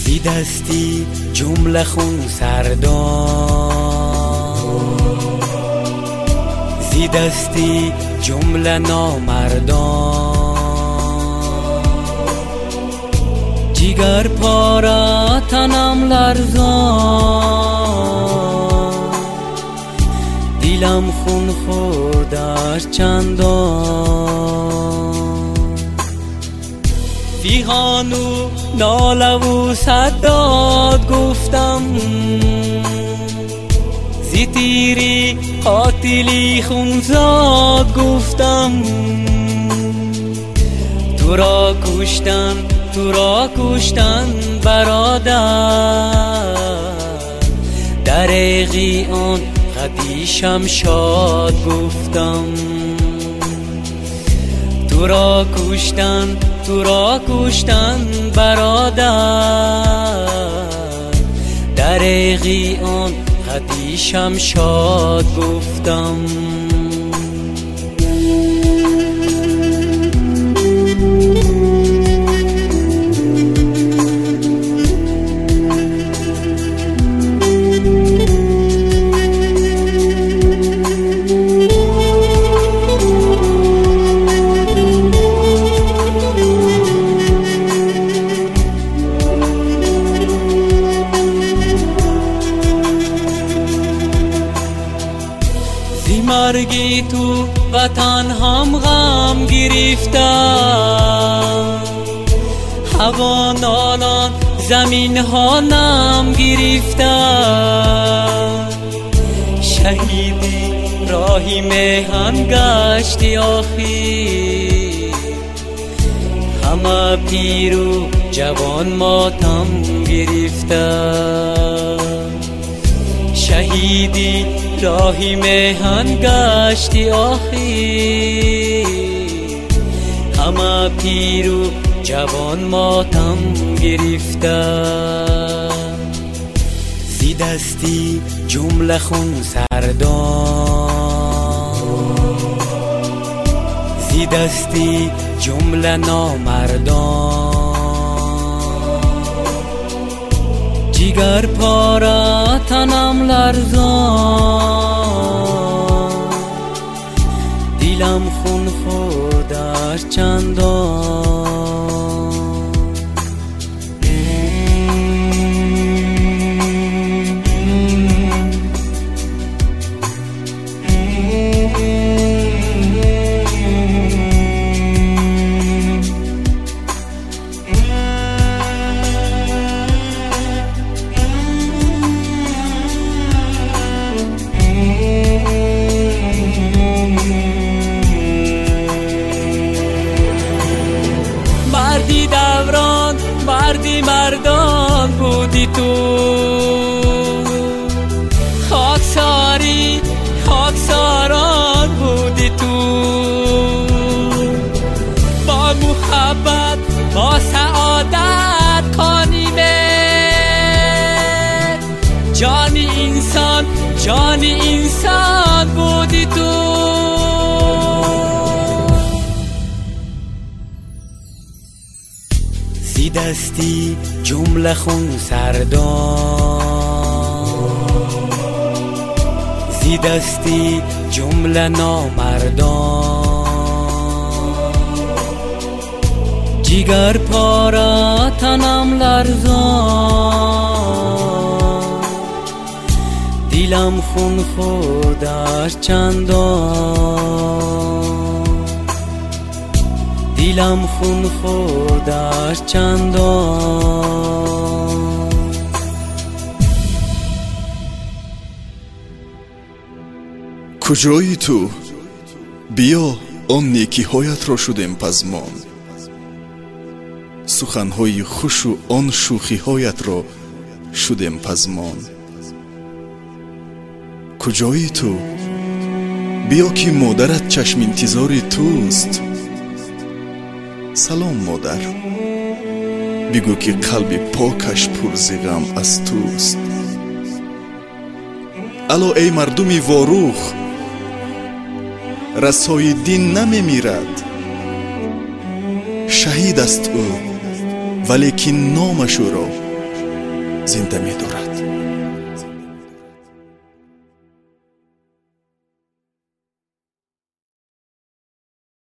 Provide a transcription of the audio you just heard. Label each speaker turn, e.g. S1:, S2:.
S1: زی دستی جمله خون سردان، زی دستی جمله نامردان، جگر پاره تنم لرزان، دیلم خون خوردش چندان. فیغان و ناله و صداد گفتم، زی تیری قاتلی خونزاد گفتم. تو را کشتن برادر، دریغی آن خطی شمشاد گفتم. تو را کشتن برادر، دریغی آن خطی شمشاد گفتم. مرگی تو وطن هم غم گرفته، هوا نالان زمین ها نم گرفته. شهیدی راهی میهن گشتی آخی، همه پیر و جوان ماتم گرفته. شهیدی راهی میهن گشتی آخی، همه پیر و جوان ماتم گرفته. زی دستی جمله خون سردان، زی دستی جمله نامردان، جگر پاره تنم لرزان، دیلم خون خوردش چندان. مردی دوران، مردی مردان بودی تو، خاکساری خاکساران بودی تو. با محبت با سعادت کانیمه، جانی انسان بودی تو. زی دستی جمله خون سردان، زی دستی جمله نامردان، جگر پاره تنم لرزان، دیلم خون خوردش چندان. دیلم خون خوردش چندان.
S2: کجایی تو؟ بیا آن نیکی هایت را شدیم پزمان، سخنهای خوش و آن شوخی هایت را شدیم پزمان. کجایی تو؟ بیا که مادرت چشم انتظار توست. سلام مادر، بگو که قلب پاکش پر ز غم از توست. الا ای مردمی واروخ، رسای دین نمی میرد، شهید است او ولیکن نامش او را زنده می دارد.